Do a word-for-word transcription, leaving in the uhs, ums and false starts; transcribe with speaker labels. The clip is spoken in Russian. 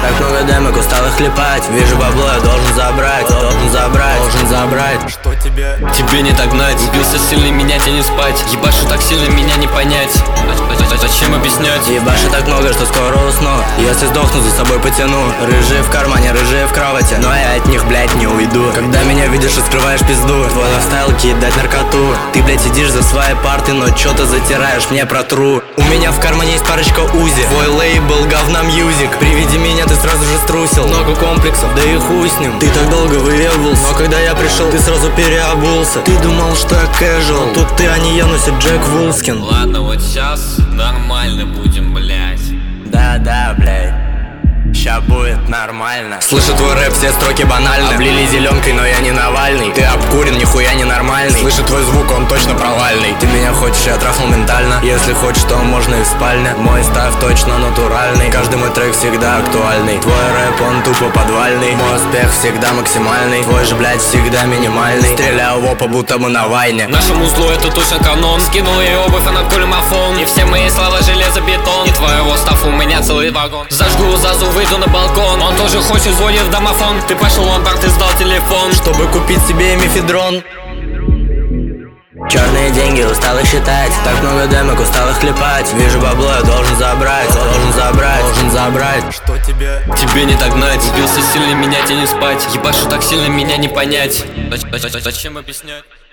Speaker 1: Так много демок, устал их хлепать. Вижу бабло, я должен забрать. Должен забрать, должен забрать.
Speaker 2: Что тебе?
Speaker 3: Тебе не догнать. Убился сильно, меня тебе не спать. Ебашу так сильно, меня не понять. Зачем объяснять?
Speaker 1: Ебашу так много, что скоро усну. Если сдохну, за собой потяну. Рыжие в кармане, рыжие в кровати, но я от них, блять, не уйду. Когда меня видишь и скрываешь пизду, твой лайфстайл кидать наркоту. Ты, блять, сидишь за своей партой, но чё ты затираешь мне про тру. У меня в кармане есть парочка узи. Твой лейбл говна мьюзик. При виде меня ты сразу же струсил. Много комплексов, да и хуй с ним. Ты так долго выебывался, но когда я пришел, ты сразу переобулся. Ты думал, что я casual, тут ты, а не я, носит Джек Вулскин.
Speaker 3: Ладно, вот сейчас нормально будем, блять.
Speaker 1: Да-да, блядь, ща будет нормально. Слышу твой рэп, все строки банальны. Облили зеленкой, но я не Навальный. Ты обкурен, нихуя не нормальный. Слышу твой звук, он точно провальный. Ты меня хочешь, я трахнул ментально. Если хочешь, то можно и в спальне. Мой став точно натуральный. Каждый мой трек всегда актуальный. Твой рэп, он тупо подвальный. Мой успех всегда максимальный. Твой же, блядь, всегда минимальный. Стреляю в опа, будто мы на вайне.
Speaker 3: Нашему злу это точно канон. Скинул ей обувь, она кулемофон. И все мои слова железобетон. И твоего став у меня целый вагон. Зажгу зазу, выйду на балкон. Он тоже хочет, звонит в домофон. Ты пошел в ломбард и сдал телефон,
Speaker 1: чтобы купить себе мефедрон. Черные деньги, устал их считать. Так много демок, устал их хлепать. Вижу бабло, я должен забрать. Должен забрать, должен забрать.
Speaker 2: Что тебе?
Speaker 3: Тебе не догнать. Убился сильно, меня тебе не спать. Ебашу так сильно, меня не понять. Зачем объяснять?